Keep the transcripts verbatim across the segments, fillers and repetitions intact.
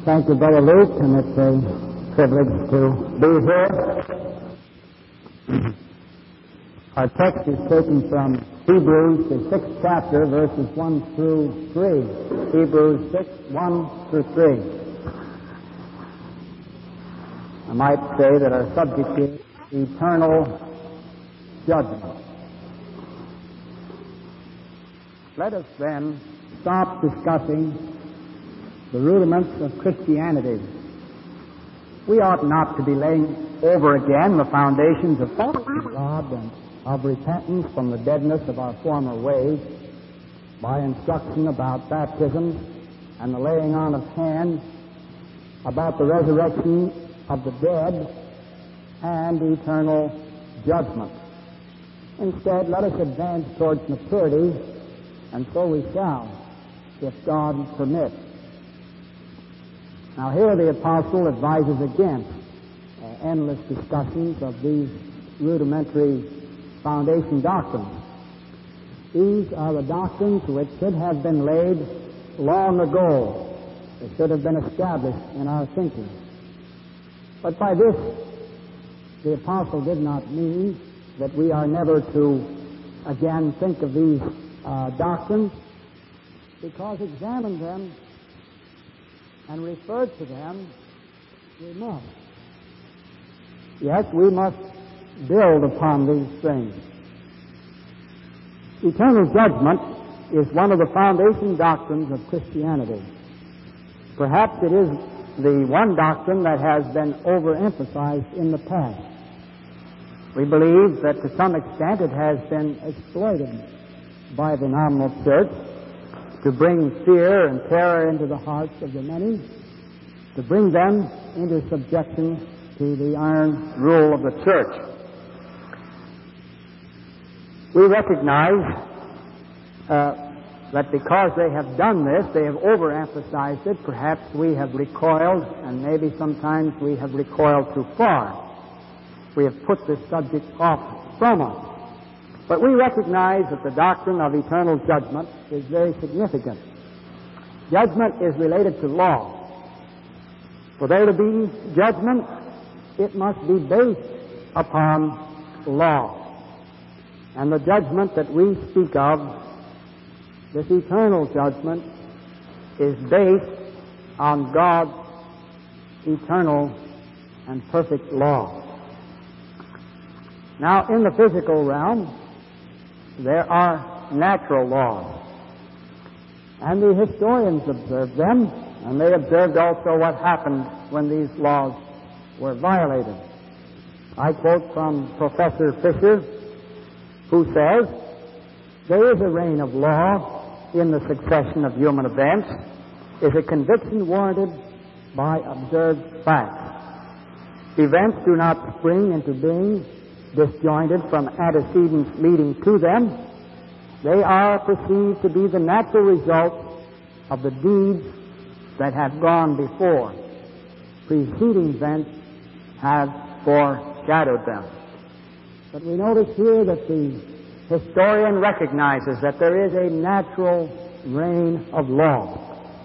Thank you, Brother Luke, and it's a privilege to be here. Our text is taken from Hebrews, the sixth chapter, verses one through three. Hebrews six, one through three. I might say that our subject is eternal judgment. Let us then stop discussing the rudiments of Christianity. We ought not to be laying over again the foundations of faith in God and of repentance from the deadness of our former ways by instruction about baptism and the laying on of hands, about the resurrection of the dead and eternal judgment. Instead, let us advance towards maturity, and so we shall, if God permits. Now here the apostle advises against uh, endless discussions of these rudimentary foundation doctrines. These are the doctrines which should have been laid long ago. They should have been established in our thinking. But by this, the apostle did not mean that we are never to again think of these uh, doctrines, because examine them and refer to them, we must. Yes, we must build upon these things. Eternal judgment is one of the foundation doctrines of Christianity. Perhaps it is the one doctrine that has been overemphasized in the past. We believe that to some extent it has been exploited by the nominal church to bring fear and terror into the hearts of the many, to bring them into subjection to the iron rule of the church. We recognize uh, that because they have done this, they have overemphasized it. Perhaps we have recoiled, and maybe sometimes we have recoiled too far. We have put this subject off from us. But we recognize that the doctrine of eternal judgment is very significant. Judgment is related to law. For there to be judgment, it must be based upon law. And the judgment that we speak of, this eternal judgment, is based on God's eternal and perfect law. Now, in the physical realm, there are natural laws. And the historians observed them, and they observed also what happened when these laws were violated. I quote from Professor Fisher, who says, "There is a reign of law in the succession of human events, is a conviction warranted by observed facts. Events do not spring into being disjointed from antecedents leading to them. They are perceived to be the natural result of the deeds that have gone before. Preceding events have foreshadowed them." But we notice here that the historian recognizes that there is a natural reign of law.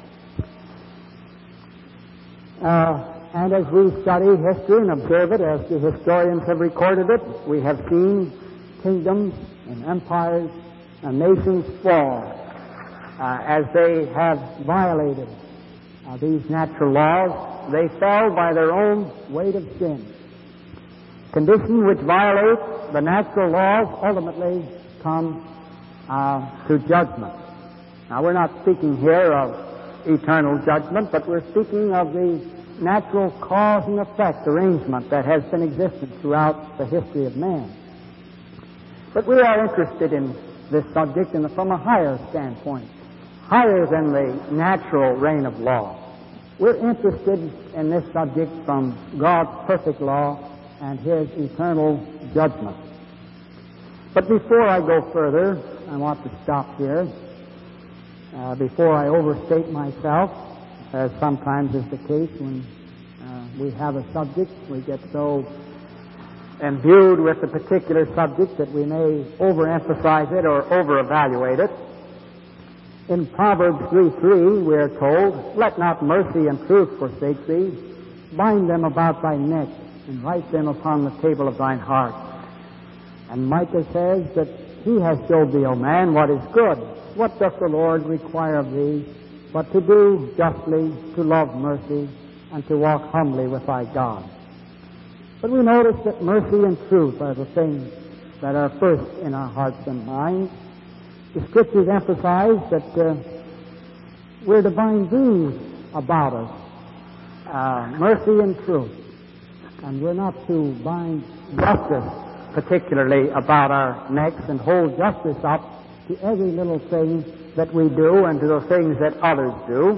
Uh, And as we study history and observe it, as the historians have recorded it, we have seen kingdoms and empires and nations fall uh, as they have violated uh, these natural laws. They fell by their own weight of sin. Conditions which violate the natural laws ultimately come uh, to judgment. Now, we're not speaking here of eternal judgment, but we're speaking of the natural cause and effect arrangement that has been existent throughout the history of man. But we are interested in this subject in the, from a higher standpoint, higher than the natural reign of law. We're interested in this subject from God's perfect law and His eternal judgment. But before I go further, I want to stop here. Uh, before I overstate myself, as sometimes is the case when uh, we have a subject, we get so imbued with the particular subject that we may overemphasize it or over-evaluate it. In Proverbs three three, we are told, "Let not mercy and truth forsake thee. Bind them about thy neck, and write them upon the table of thine heart." And Micah says that he has showed thee, O man, what is good. What doth the Lord require of thee, but to do justly, to love mercy, and to walk humbly with thy God? But we notice that mercy and truth are the things that are first in our hearts and minds. The Scriptures emphasize that uh, we're to bind these about us, uh, mercy and truth. And we're not to bind justice particularly about our necks and hold justice up to every little thing that we do and to the things that others do.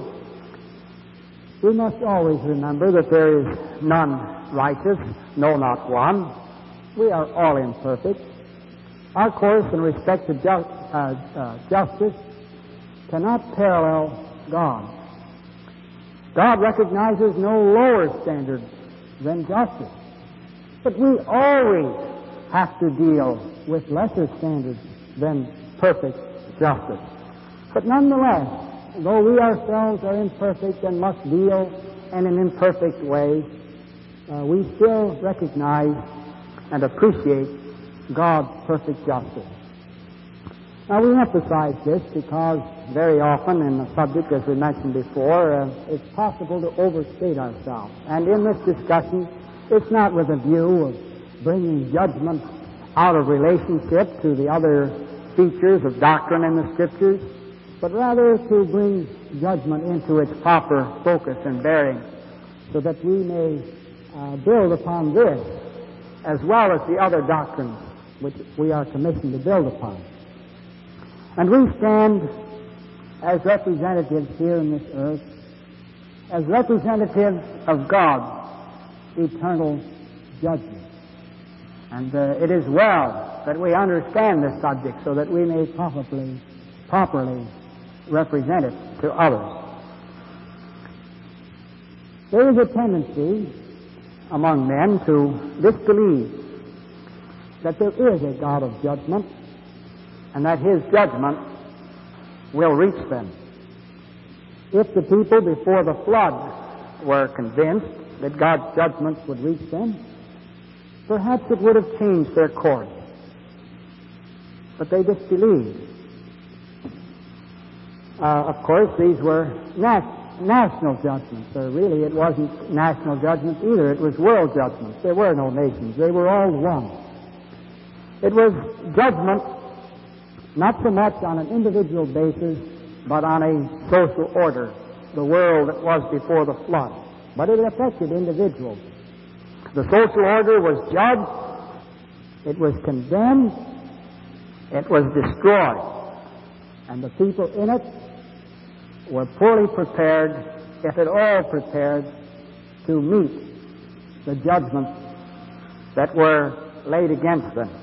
We must always remember that there is none righteous, no, not one. We are all imperfect. Our course in respect to ju- uh, uh, justice cannot parallel God. God recognizes no lower standard than justice. But we always have to deal with lesser standards than perfect justice. But nonetheless, though we ourselves are imperfect and must deal in an imperfect way, uh, we still recognize and appreciate God's perfect justice. Now, we emphasize this because very often in the subject, as we mentioned before, uh, it's possible to overstate ourselves. And in this discussion, it's not with a view of bringing judgment out of relationship to the other features of doctrine in the Scriptures, but rather to bring judgment into its proper focus and bearing, so that we may uh, build upon this as well as the other doctrines which we are commissioned to build upon. And we stand as representatives here in this earth, as representatives of God's eternal judgment. And uh, it is well that we understand this subject so that we may properly, properly represent it to others. There is a tendency among men to disbelieve that there is a God of judgment and that His judgment will reach them. If the people before the flood were convinced that God's judgments would reach them, perhaps it would have changed their course. But they disbelieved. Uh, of course, these were nas- national judgments, or really it wasn't national judgments either. It was world judgments. There were no nations. They were all one. It was judgment not so much on an individual basis, but on a social order, the world that was before the flood. But it affected individuals. The social order was judged, it was condemned, it was destroyed, and the people in it were poorly prepared, if at all prepared, to meet the judgments that were laid against them.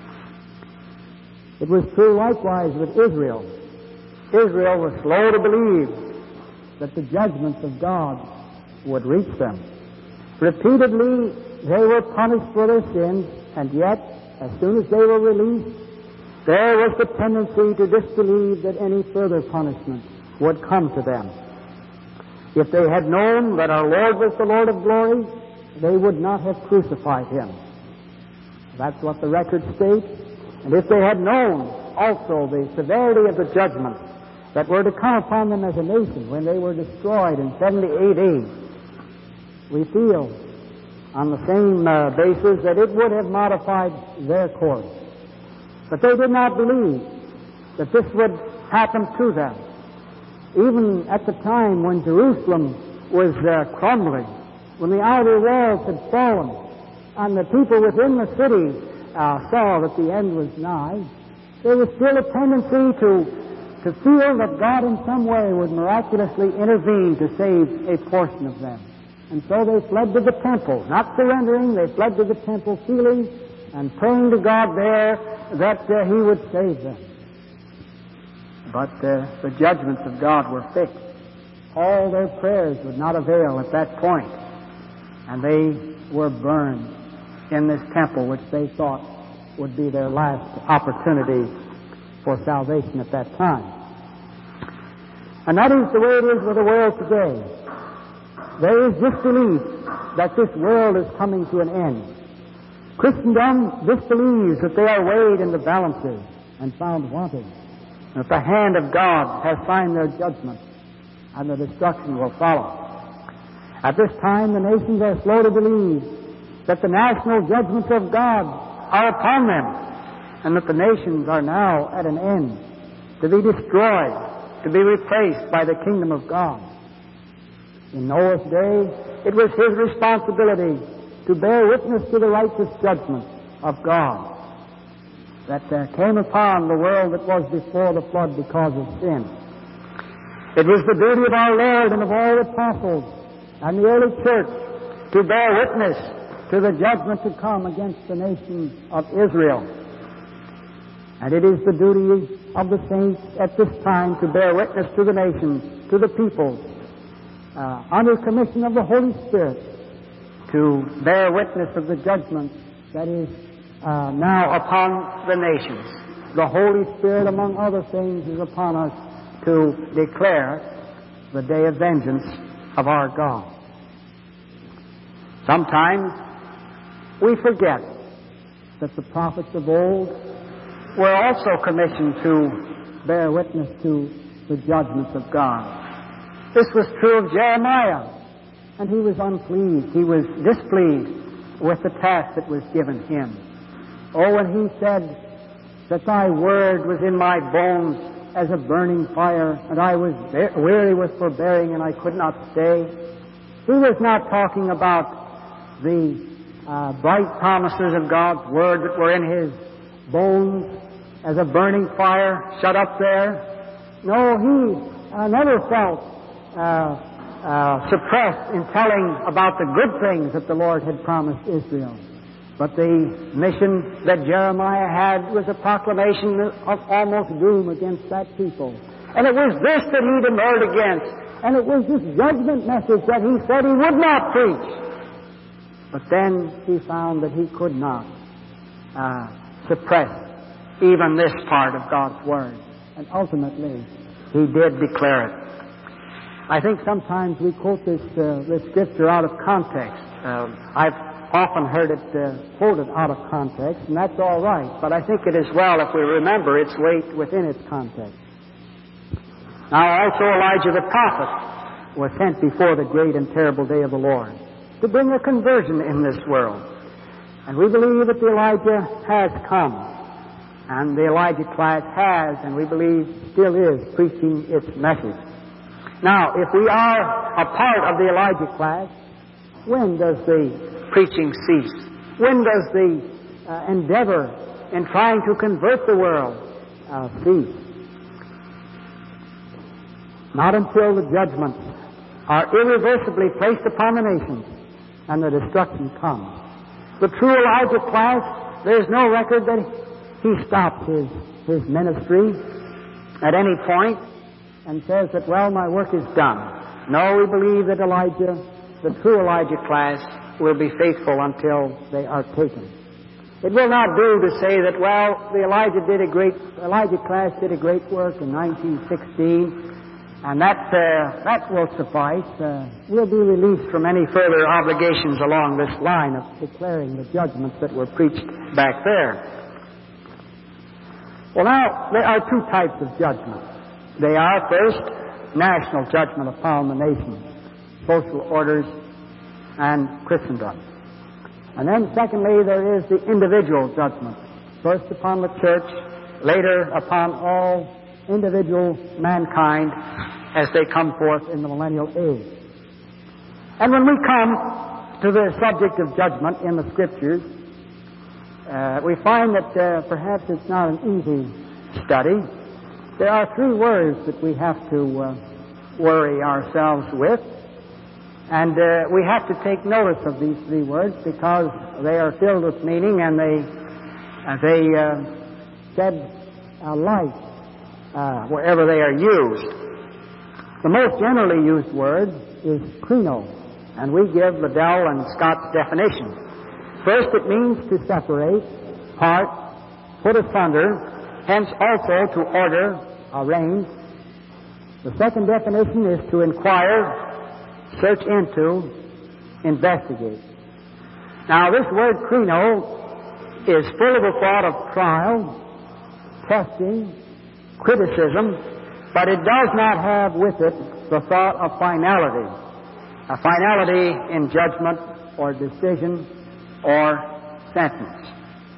It was true likewise with Israel. Israel was slow to believe that the judgments of God would reach them. Repeatedly, they were punished for their sins, and yet, as soon as they were released, there was the tendency to disbelieve that any further punishment would come to them. If they had known that our Lord was the Lord of glory, they would not have crucified Him. That's what the record states. And if they had known also the severity of the judgments that were to come upon them as a nation when they were destroyed in seventy A D, we feel on the same uh, basis that it would have modified their course. But they did not believe that this would happen to them. Even at the time when Jerusalem was uh, crumbling, when the outer walls had fallen, and the people within the city uh, saw that the end was nigh, there was still a tendency to, to feel that God in some way would miraculously intervene to save a portion of them. And so they fled to the temple, not surrendering, they fled to the temple feeling and praying to God there that uh, He would save them. But uh, the judgments of God were fixed. All their prayers would not avail at that point, and they were burned in this temple, which they thought would be their last opportunity for salvation at that time. And that is the way it is with the world today. There is disbelief that this world is coming to an end. Christendom disbelieves that they are weighed in the balances and found wanting, and that the hand of God has signed their judgment, and the destruction will follow. At this time, the nations are slow to believe that the national judgments of God are upon them, and that the nations are now at an end, to be destroyed, to be replaced by the kingdom of God. In Noah's day, it was his responsibility to bear witness to the righteous judgment of God that uh, came upon the world that was before the flood because of sin. It was the duty of our Lord and of all the apostles and the early church to bear witness to the judgment to come against the nation of Israel. And it is the duty of the saints at this time to bear witness to the nations, to the peoples, uh, under commission of the Holy Spirit, to bear witness of the judgment that is uh, now upon the nations. The Holy Spirit, among other things, is upon us to declare the day of vengeance of our God. Sometimes we forget that the prophets of old were also commissioned to bear witness to the judgments of God. This was true of Jeremiah, and he was unpleased. He was displeased with the task that was given him. Oh, when he said that thy word was in my bones as a burning fire, and I was weary with forbearing, and I could not stay. He was not talking about the uh, bright promises of God's word that were in his bones as a burning fire shut up there. No, he uh, never felt uh, uh, suppressed in telling about the good things that the Lord had promised Israel. But the mission that Jeremiah had was a proclamation of almost doom against that people. And it was this that he demurred against. And it was this judgment message that he said he would not preach. But then he found that he could not uh, suppress even this part of God's Word. And ultimately, he did declare it. I think sometimes we quote this, uh, this scripture out of context. Uh, I've often heard it uh, quoted out of context, and that's all right. But I think it is well if we remember its weight within its context. Now also Elijah the prophet was sent before the great and terrible day of the Lord to bring a conversion in this world. And we believe that the Elijah has come, and the Elijah class has, and we believe still is, preaching its message. Now, if we are a part of the Elijah class, when does the preaching cease? When does the uh, endeavor in trying to convert the world uh, cease? Not until the judgments are irreversibly placed upon the nations and the destruction comes. The true Elijah class, there is no record that he stopped his, his ministry at any point and says that, well, my work is done. No, we believe that Elijah, the true Elijah class, will be faithful until they are taken. It will not do to say that, well, the Elijah did a great, Elijah class did a great work in nineteen sixteen, and that uh, that will suffice. Uh, we'll be released from any further obligations along this line of declaring the judgments that were preached back there. Well, now, there are two types of judgment. They are, first, national judgment upon the nation, social orders, and Christendom. And then, secondly, there is the individual judgment, first upon the church, later upon all individual mankind as they come forth in the millennial age. And when we come to the subject of judgment in the Scriptures, uh, we find that uh, perhaps it's not an easy study. There are three words that we have to uh, worry ourselves with. And uh, we have to take notice of these three words because they are filled with meaning, and they uh, they uh, shed uh, light uh, wherever they are used. The most generally used word is krino, and we give Liddell and Scott's definition. First, it means to separate, part, put asunder, hence also to order, arrange. The second definition is to inquire, search into, investigate. Now, this word krino is full of the thought of trial, testing, criticism, but it does not have with it the thought of finality, a finality in judgment or decision or sentence.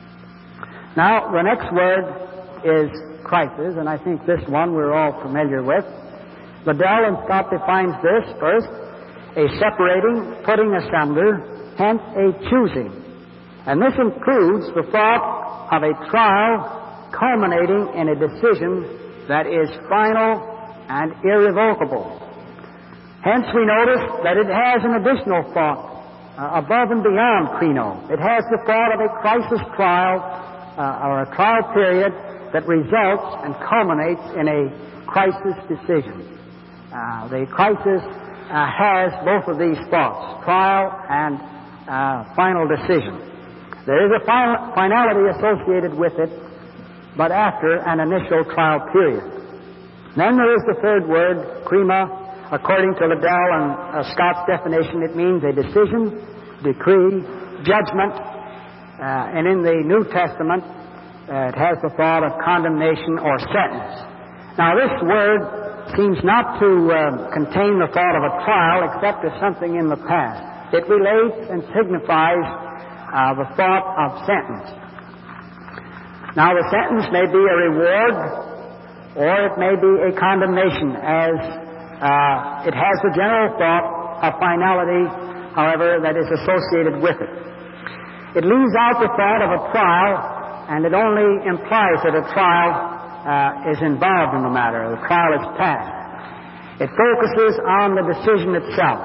Now, the next word is crisis, and I think this one we're all familiar with. Liddell and Scott defines this first, a separating, putting asunder, hence a choosing. And this includes the thought of a trial culminating in a decision that is final and irrevocable. Hence we notice that it has an additional thought uh, above and beyond krino. It has the thought of a crisis trial uh, or a trial period that results and culminates in a crisis decision. Uh, the crisis uh, has both of these thoughts, trial and uh, final decision. There is a final, finality associated with it, but after an initial trial period. Then there is the third word, krima. According to Liddell and uh, Scott's definition, it means a decision, decree, judgment, uh, and in the New Testament, uh, it has the thought of condemnation or sentence. Now, this word seems not to uh, contain the thought of a trial except as something in the past. It relates and signifies uh, the thought of sentence. Now, the sentence may be a reward or it may be a condemnation, as uh, it has the general thought of finality, however, that is associated with it. It leaves out the thought of a trial, and it only implies that a trial Uh, is involved in the matter. The trial is passed. It focuses on the decision itself.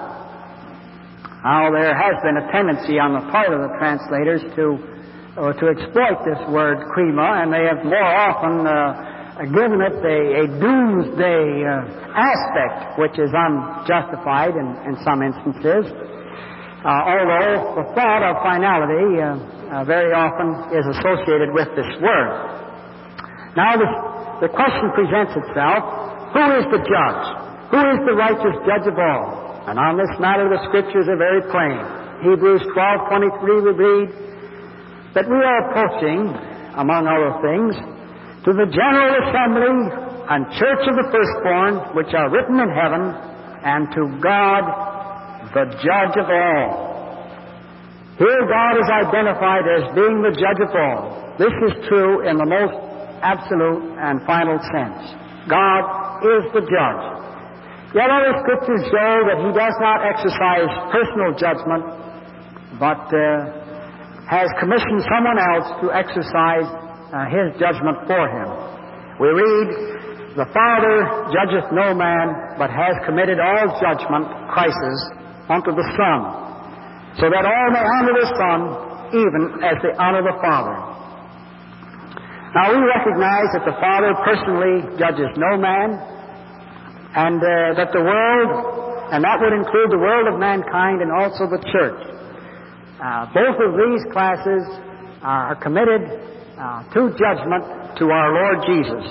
Now, there has been a tendency on the part of the translators to uh, to exploit this word krima, and they have more often uh, given it a, a doomsday uh, aspect, which is unjustified in, in some instances. Uh, although the thought of finality uh, uh, very often is associated with this word. Now, this, the question presents itself, who is the judge? Who is the righteous judge of all? And on this matter, the Scriptures are very plain. Hebrews twelve twenty-three, we read that we are approaching, among other things, to the general assembly and church of the firstborn, which are written in heaven, and to God, the judge of all. Here God is identified as being the judge of all. This is true in the most absolute and final sense. God is the judge. Yet other Scriptures show that He does not exercise personal judgment, but uh, has commissioned someone else to exercise uh, His judgment for Him. We read, "The Father judgeth no man, but has committed all judgment, crisis, unto the Son, so that all may honor the Son, even as they honor the Father." Now, we recognize that the Father personally judges no man, and uh, that the world, and that would include the world of mankind and also the church, uh, both of these classes are committed uh, to judgment to our Lord Jesus.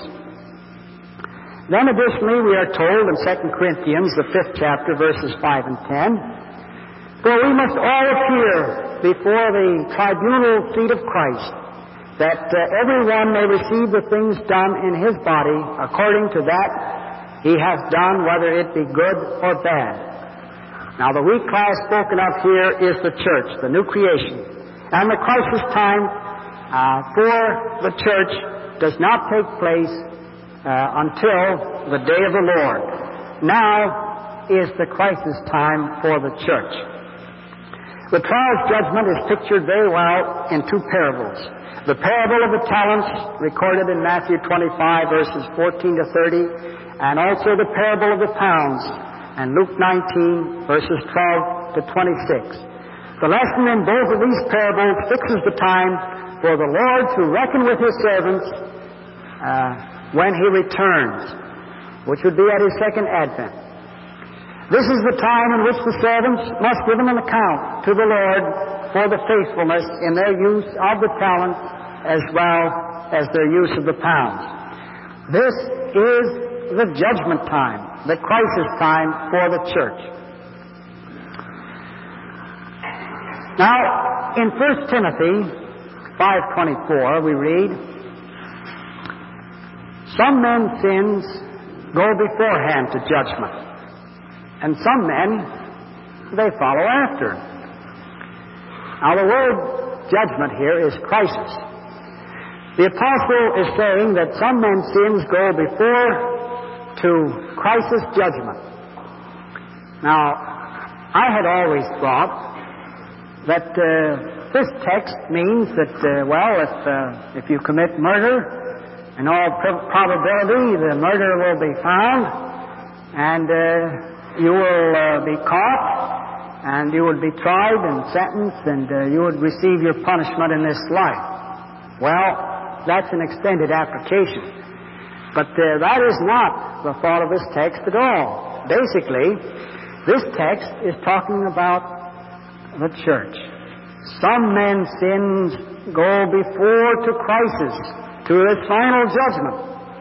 Then additionally, we are told in Second Corinthians, the fifth chapter, verses five and ten, "For we must all appear before the tribunal seat of Christ, that uh, everyone may receive the things done in his body according to that he hath done, whether it be good or bad." Now, the weak class spoken of here is the church, the new creation. And the crisis time uh, for the church does not take place uh, until the day of the Lord. Now is the crisis time for the church. The trial's judgment is pictured very well in two parables. The parable of the talents, recorded in Matthew twenty-five, verses fourteen to thirty, and also the parable of the pounds, and Luke nineteen, verses twelve to twenty-six. The lesson in both of these parables fixes the time for the Lord to reckon with His servants uh, when He returns, which would be at His second advent. This is the time in which the servants must give an account to the Lord for the faithfulness in their use of the talents as well as their use of the pounds. This is the judgment time. the crisis time for the church. Now, in First Timothy five twenty-four, we read, "Some men's sins go beforehand to judgment, and some men, they follow after." Now, the word judgment here is crisis. The apostle is saying that some men's sins go before to crisis judgment. Now, I had always thought that uh, this text means that, uh, well, if, uh, if you commit murder, in all pr- probability the murderer will be found, and uh, you will uh, be caught, and you would be tried and sentenced, and uh, you would receive your punishment in this life. Well, that's an extended application. But uh, that is not the thought of this text at all. Basically, this text is talking about the church. Some men's sins go before to crisis, to his final judgment.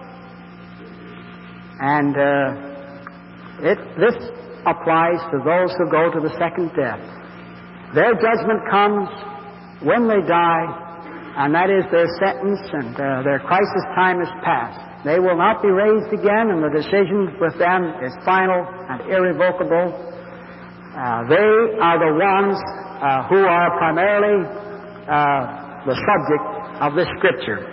And uh, it, this applies to those who go to the second death. Their judgment comes when they die, and that is their sentence, and uh, their crisis time is past. They will not be raised again, and the decision with them is final and irrevocable. Uh, they are the ones uh, who are primarily uh, the subject of this Scripture.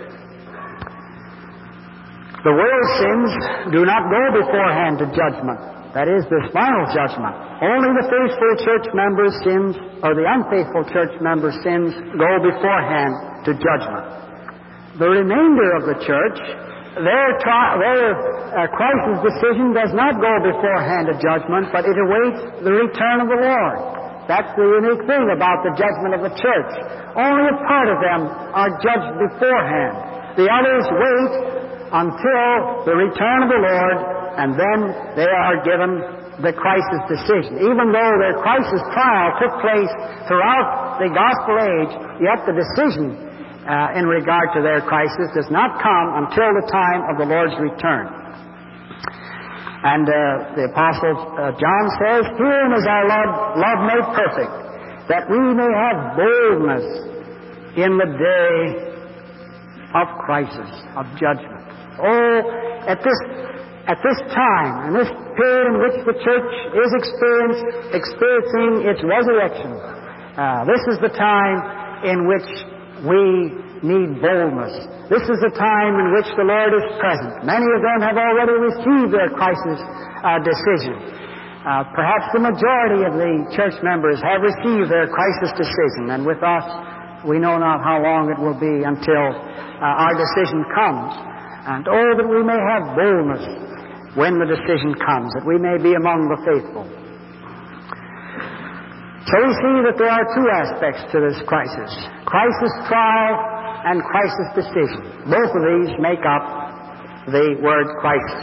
The world's sins do not go beforehand to judgment. That is, this final judgment. Only the faithful church members' sins, or the unfaithful church members' sins, go beforehand to judgment. The remainder of the church, their, tri- their uh, crisis decision does not go beforehand to judgment, but it awaits the return of the Lord. That's the unique thing about the judgment of the church. Only a part of them are judged beforehand. The others wait until the return of the Lord, and then they are given the crisis decision. Even though their crisis trial took place throughout the gospel age, yet the decision Uh, in regard to their crisis does not come until the time of the Lord's return. And uh, the Apostle uh, John says, "Herein is our love, love made perfect, that we may have boldness in the day of crisis, of judgment." Oh, at this at this time, in this period in which the church is experience, experiencing its resurrection, uh, this is the time in which we need boldness. This is the time in which the Lord is present. Many of them have already received their crisis uh, decision. Uh, perhaps the majority of the church members have received their crisis decision, and with us, we know not how long it will be until uh, our decision comes. And oh, that we may have boldness when the decision comes, that we may be among the faithful. So we see that there are two aspects to this crisis: crisis trial and crisis decision. Both of these make up the word crisis.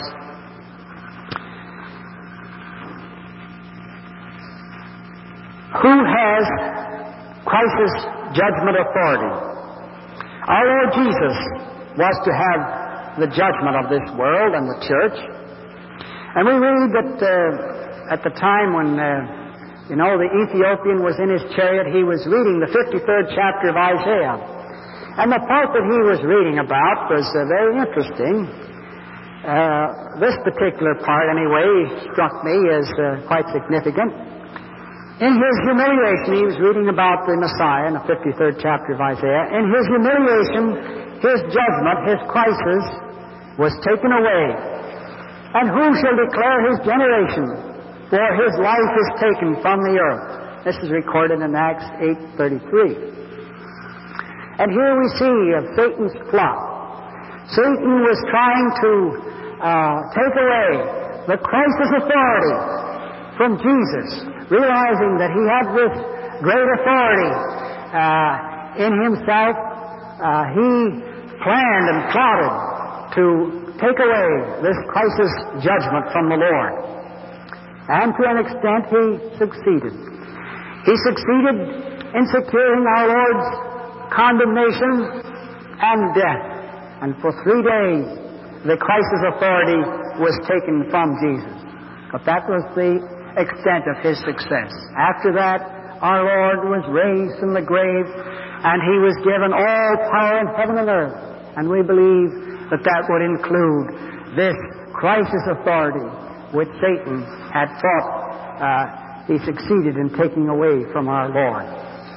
Who has crisis judgment authority? Our Lord Jesus was to have the judgment of this world and the church. And we read that uh, at the time when uh, You know, the Ethiopian was in his chariot. He was reading the fifty-third chapter of Isaiah. And the part that he was reading about was uh, very interesting. Uh, this particular part, anyway, struck me as uh, quite significant. In his humiliation, he was reading about the Messiah in the fifty-third chapter of Isaiah. In his humiliation, his judgment, his crisis, was taken away. And who shall declare his generation? For his life is taken from the earth. This is recorded in Acts eight thirty-three. And here we see of Satan's plot. Satan was trying to uh, take away the crisis authority from Jesus, realizing that he had this great authority uh, in himself. Uh, he planned and plotted to take away this crisis judgment from the Lord. And to an extent, he succeeded. He succeeded in securing our Lord's condemnation and death. And for three days, the crisis authority was taken from Jesus. But that was the extent of his success. After that, our Lord was raised from the grave, and he was given all power in heaven and earth. And we believe that that would include this crisis authority which Satan had thought uh, he succeeded in taking away from our Lord.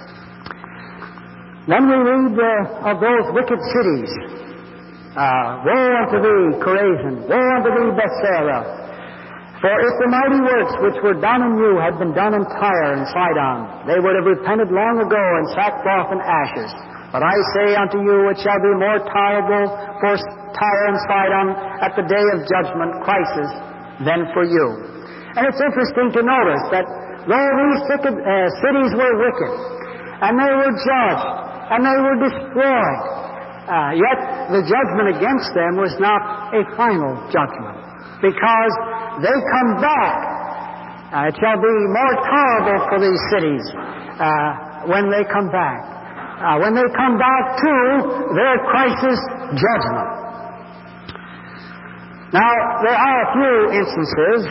Then we read uh, of those wicked cities. Uh, woe unto thee, Chorazin! Woe unto thee, Bethsaida! For if the mighty works which were done in you had been done in Tyre and Sidon, they would have repented long ago in sackcloth and ashes. But I say unto you, it shall be more tolerable for Tyre and Sidon at the day of judgment, crisis, than for you. And it's interesting to notice that though these wicked, uh, cities were wicked, and they were judged, and they were destroyed, uh, yet the judgment against them was not a final judgment, because they come back. Uh, it shall be more tolerable for these cities uh, when they come back. Uh, when they come back to their crisis judgment. Now, there are a few instances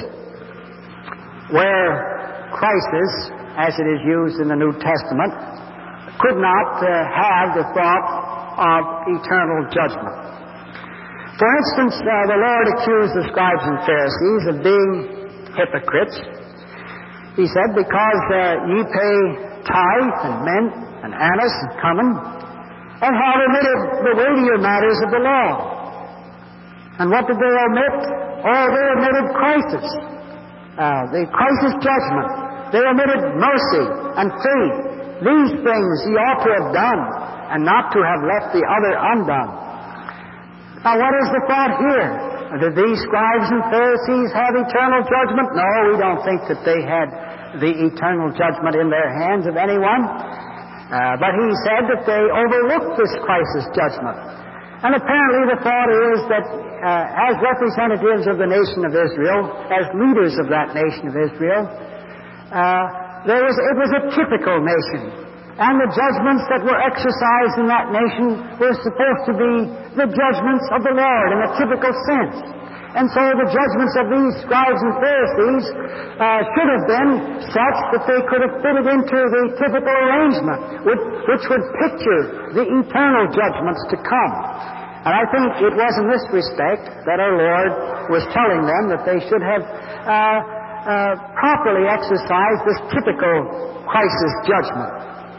where crisis, as it is used in the New Testament, could not uh, have the thought of eternal judgment. For instance, uh, the Lord accused the scribes and Pharisees of being hypocrites. He said, because uh, ye pay tithe and mint and anise and cumin, and have omitted the weightier matters of the law. And what did they omit? Oh, they omitted crisis, uh, the crisis judgment. They omitted mercy and faith. These things ye ought to have done, and not to have left the other undone. Now, what is the thought here? Did these scribes and Pharisees have eternal judgment? No, we don't think that they had the eternal judgment in their hands of anyone. Uh, but he said that they overlooked this crisis judgment. And apparently the thought is that uh, as representatives of the nation of Israel, as leaders of that nation of Israel, uh, there was, it was a typical nation. And the judgments that were exercised in that nation were supposed to be the judgments of the Lord in a typical sense. And so the judgments of these scribes and Pharisees uh, should have been such that they could have fitted into the typical arrangement, which, which would picture the eternal judgments to come. And I think it was in this respect that our Lord was telling them that they should have uh, uh, properly exercised this typical crisis judgment.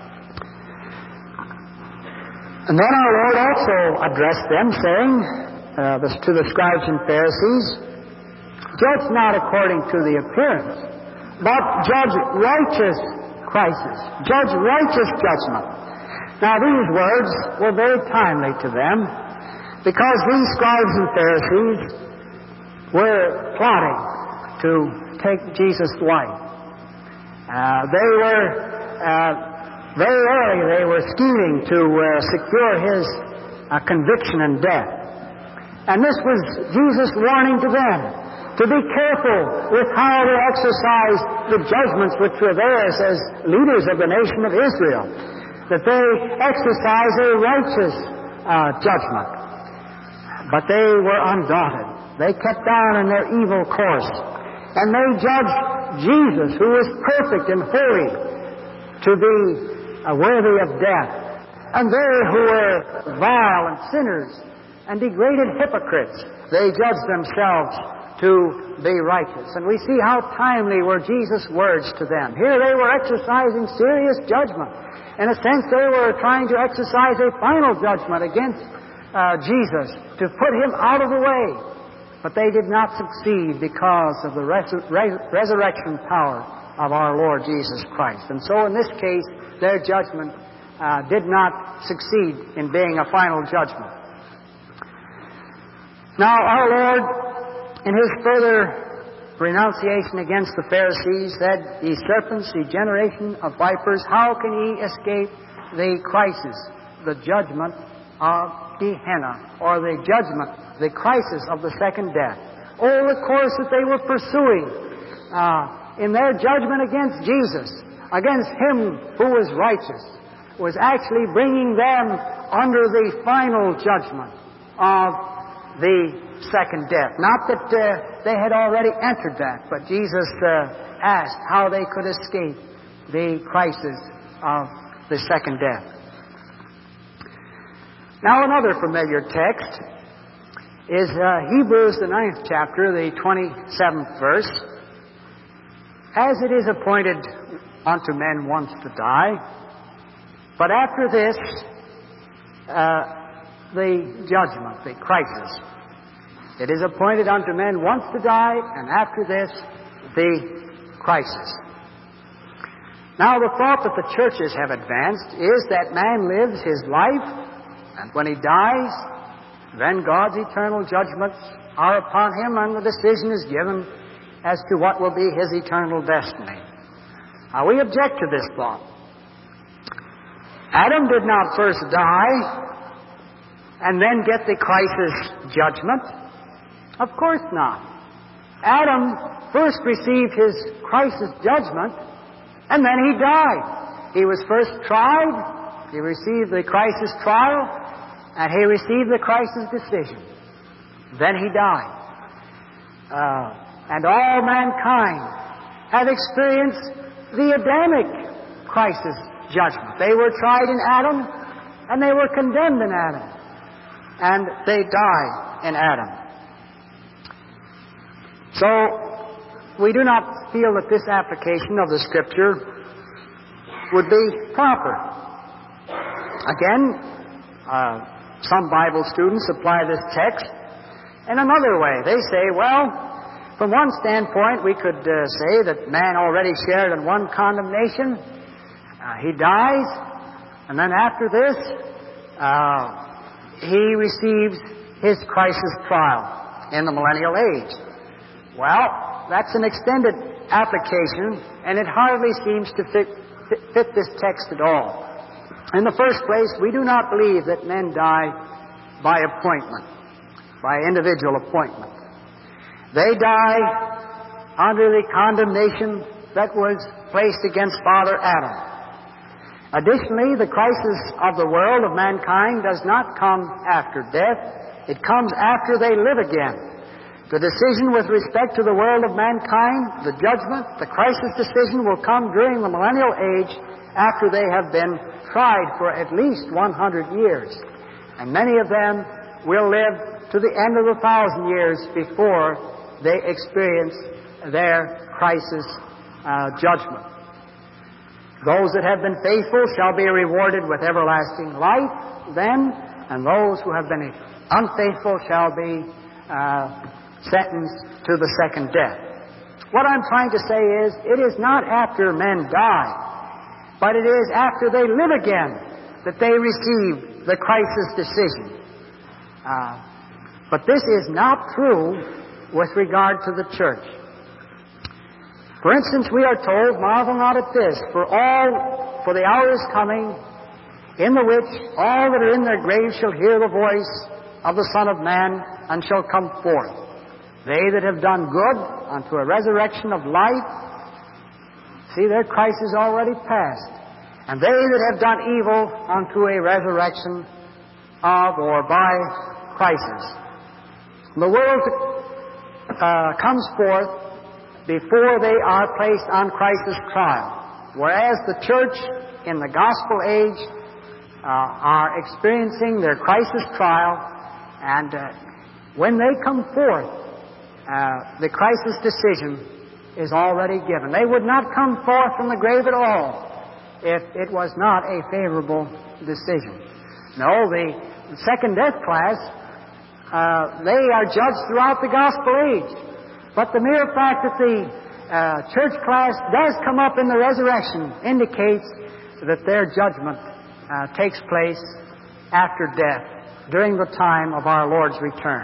And then our Lord also addressed them, saying uh, this, to the scribes and Pharisees, judge not according to the appearance, but judge righteous crisis, judge righteous judgment. Now these words were very timely to them, because these scribes and Pharisees were plotting to take Jesus' life. Uh, they were... Uh, Very early they were scheming to uh, secure his uh, conviction and death. And this was Jesus' warning to them to be careful with how they exercise the judgments which were theirs as leaders of the nation of Israel, that they exercise a righteous uh, judgment. But they were undaunted. They kept on in their evil course. And they judged Jesus, who was perfect and holy, to be Uh, worthy of death. And they who were vile and sinners and degraded hypocrites, they judged themselves to be righteous. And we see how timely were Jesus' words to them. Here they were exercising serious judgment. In a sense, they were trying to exercise a final judgment against uh, Jesus, to put him out of the way. But they did not succeed because of the res- res- resurrection power of our Lord Jesus Christ. And so in this case, their judgment uh, did not succeed in being a final judgment. Now, our Lord, in his further renunciation against the Pharisees, said, "Ye serpents, ye generation of vipers, how can ye escape the crisis, the judgment of Gehenna, or the judgment, the crisis of the second death?" Oh, the course that they were pursuing uh, in their judgment against Jesus, against him who was righteous, was actually bringing them under the final judgment of the second death. Not that uh, they had already entered that, but Jesus uh, asked how they could escape the crisis of the second death. Now another familiar text is uh, Hebrews, the ninth chapter, the twenty-seventh verse. As it is appointed unto men once to die, but after this, uh, the judgment, the crisis. It is appointed unto men once to die, and after this, the crisis. Now, the thought that the churches have advanced is that man lives his life, and when he dies, then God's eternal judgments are upon him, and the decision is given as to what will be his eternal destiny. Now, we object to this thought. Adam did not first die and then get the crisis judgment. Of course not. Adam first received his crisis judgment, and then he died. He was first tried, he received the crisis trial, and he received the crisis decision. Then he died. Uh, and all mankind have experienced the Adamic crisis judgment. They were tried in Adam, and they were condemned in Adam. And they died in Adam. So, we do not feel that this application of the Scripture would be proper. Again, uh, some Bible students apply this text in another way. They say, well, from one standpoint, we could uh, say that man already shared in one condemnation. Uh, he dies, and then after this, uh, he receives his crisis trial in the millennial age. Well, that's an extended application, and it hardly seems to fit, fit, fit this text at all. In the first place, we do not believe that men die by appointment, by individual appointment. They die under the condemnation that was placed against Father Adam. Additionally, the crisis of the world of mankind does not come after death. It comes after they live again. The decision with respect to the world of mankind, the judgment, the crisis decision will come during the millennial age after they have been tried for at least one hundred years. And many of them will live to the end of the thousand years before they experience their crisis uh, judgment. Those that have been faithful shall be rewarded with everlasting life then, and those who have been unfaithful shall be uh, sentenced to the second death. What I'm trying to say is, it is not after men die, but it is after they live again that they receive the crisis decision. Uh, but this is not true with regard to the church. For instance, we are told, marvel not at this, for all, for the hour is coming, in the which all that are in their graves shall hear the voice of the Son of Man, and shall come forth. They that have done good unto a resurrection of life, see, their crisis already passed. And they that have done evil unto a resurrection of or by crisis. The world uh, comes forth before they are placed on crisis trial, whereas the church in the gospel age uh, are experiencing their crisis trial, and uh, when they come forth, uh, the crisis decision is already given. They would not come forth from the grave at all if it was not a favorable decision. No, the second death class, uh, they are judged throughout the gospel age. But the mere fact that the uh, church class does come up in the resurrection indicates that their judgment uh, takes place after death, during the time of our Lord's return.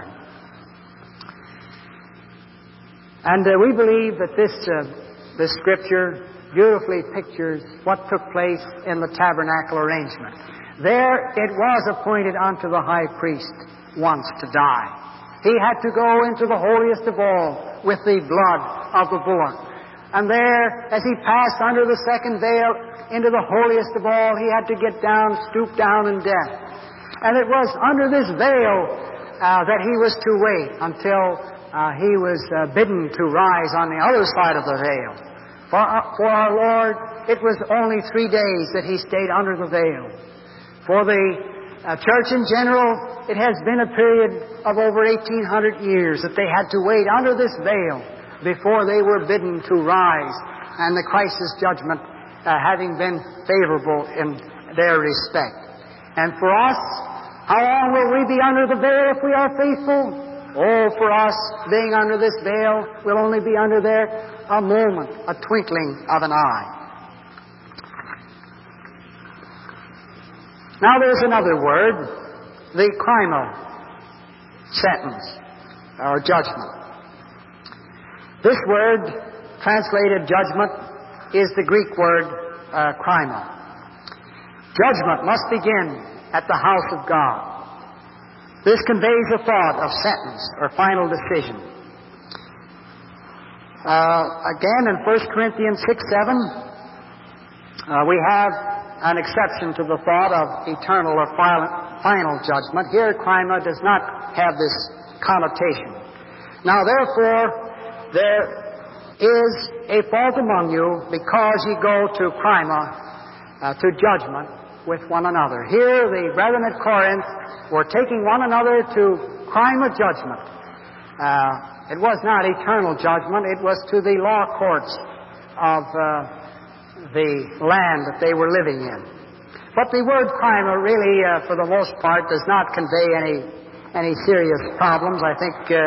And uh, we believe that this, uh, this Scripture beautifully pictures what took place in the tabernacle arrangement. There it was appointed unto the high priest once to die. He had to go into the holiest of all with the blood of the bullock. And there, as he passed under the second veil into the holiest of all, he had to get down, stoop down in death. And it was under this veil uh, that he was to wait until uh, he was uh, bidden to rise on the other side of the veil. For, uh, for our Lord, it was only three days that he stayed under the veil. For the uh, church in general, it has been a period of over eighteen hundred years that they had to wait under this veil before they were bidden to rise, and the Christ's judgment uh, having been favorable in their respect. And for us, how long will we be under the veil if we are faithful? Oh, for us, being under this veil, we'll only be under there a moment, a twinkling of an eye. Now there's another word, the criminal sentence, or judgment. This word, translated judgment, is the Greek word uh, criminal. Judgment must begin at the house of God. This conveys a thought of sentence or final decision. Uh, again, in First Corinthians six seven, uh, we have an exception to the thought of eternal or final judgment. Here, crima does not have this connotation. Now, therefore, there is a fault among you because ye go to crima, uh, to judgment with one another. Here, the brethren at Corinth were taking one another to crima judgment. Uh, it was not eternal judgment. It was to the law courts of uh, the land that they were living in. But the word crima really, uh, for the most part, does not convey any any serious problems. I think uh,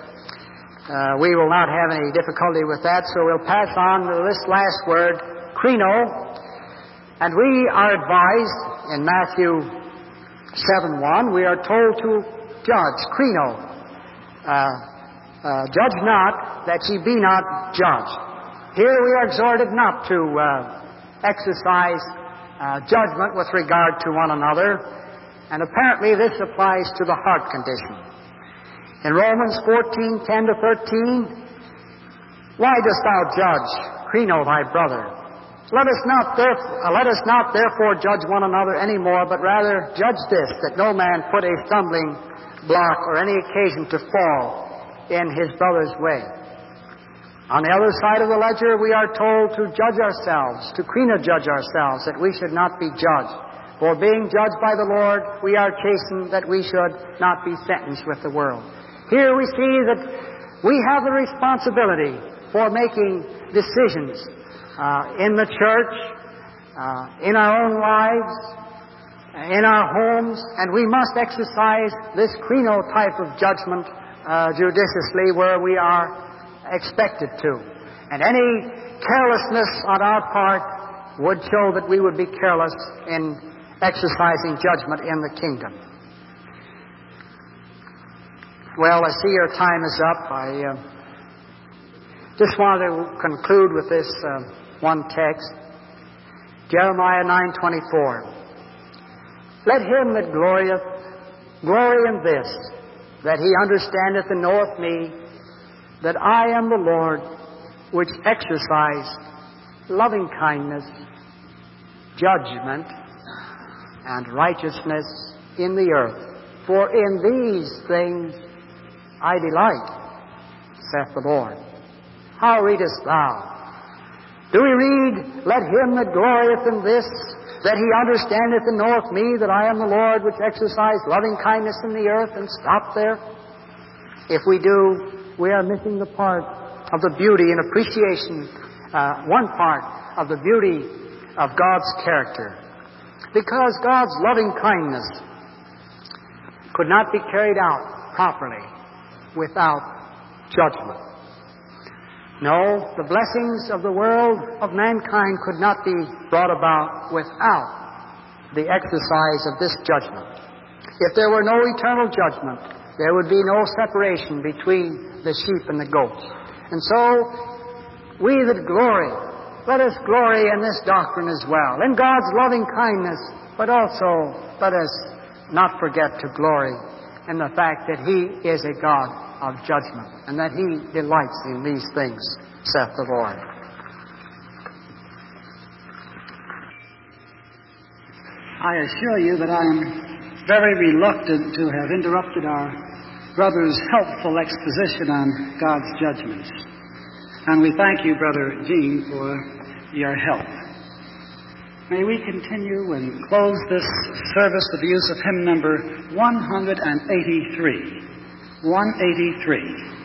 uh, we will not have any difficulty with that, so we'll pass on to this last word, krino. And we are advised in Matthew seven one, we are told to judge, krino. Uh, uh, judge not, that ye be not judged. Here we are exhorted not to uh, exercise uh, judgment with regard to one another, and apparently this applies to the heart condition. In Romans fourteen ten to thirteen, why dost thou judge, krino, thy brother? Let us not therefore, uh, let us not therefore judge one another any more, but rather judge this, that no man put a stumbling block or any occasion to fall in his brother's way. On the other side of the ledger, we are told to judge ourselves, to krino judge ourselves, that we should not be judged. For being judged by the Lord, we are chastened that we should not be sentenced with the world. Here we see that we have the responsibility for making decisions Uh, in the church, uh, in our own lives, in our homes, and we must exercise this krino type of judgment uh, judiciously where we are expected to. And any carelessness on our part would show that we would be careless in exercising judgment in the kingdom. Well, I see your time is up. I uh, just want to conclude with this uh, one text, Jeremiah nine twenty-four. Let him that glorieth glory in this, that he understandeth and knoweth me, that I am the Lord, which exercise loving kindness, judgment, and righteousness in the earth. For in these things I delight, saith the Lord. How readest thou? Do we read, let him that glorieth in this, that he understandeth and knoweth me, that I am the Lord, which exercise loving kindness in the earth, and stop there? If we do, we are missing the part of the beauty and appreciation, uh, one part of the beauty of God's character. Because God's loving kindness could not be carried out properly without judgment. No, the blessings of the world of mankind could not be brought about without the exercise of this judgment. If there were no eternal judgment, there would be no separation between the sheep and the goats. And so, we that glory, let us glory in this doctrine as well, in God's loving kindness, but also let us not forget to glory in the fact that He is a God of judgment, and that He delights in these things, saith the Lord. I assure you that I am very reluctant to have interrupted our brother's helpful exposition on God's judgments. And we thank you, Brother Gene, for your help. May we continue and close this service with the use of hymn number one eighty-three. one eighty-three.